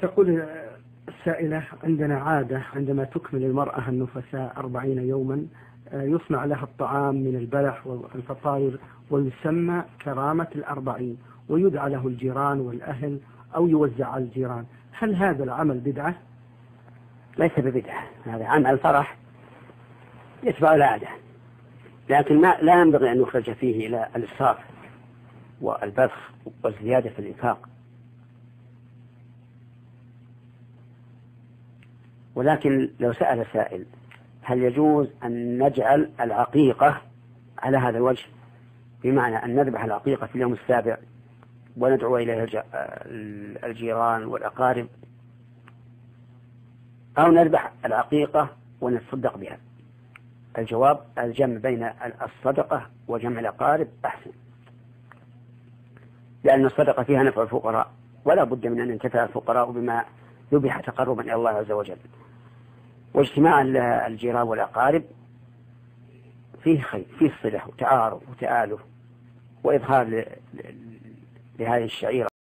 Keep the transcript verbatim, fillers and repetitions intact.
تقول السائلة: عندنا عادة عندما تكمل المرأة النفساء أربعين يوما يصنع لها الطعام من البلح والفطاير ويسمى كرامة الأربعين، ويدعى له الجيران والأهل أو يوزع على الجيران. هل هذا العمل بدعة؟ ليس ببدعة، هذا عمل فرح يتبع العادة، لكن ما لا ينبغي أن يخرج فيه إلى الإسراف والبذخ والزيادة في الإنفاق. ولكن لو سأل سائل: هل يجوز أن نجعل العقيقة على هذا الوجه، بمعنى أن نذبح العقيقة في اليوم السابع وندعو إليها الجيران والأقارب، أو نذبح العقيقة ونتصدق بها؟ الجواب: الجمع بين الصدقة وجمع الأقارب أحسن، لأن الصدقة فيها نفع الفقراء، ولا بد من أن ينتفع الفقراء بما ذبح تقربا إلى الله عز وجل. واجتماع الجيران والأقارب فيه خير، فيه صلة وتعارف وتآلف وإظهار لهذه الشعيرة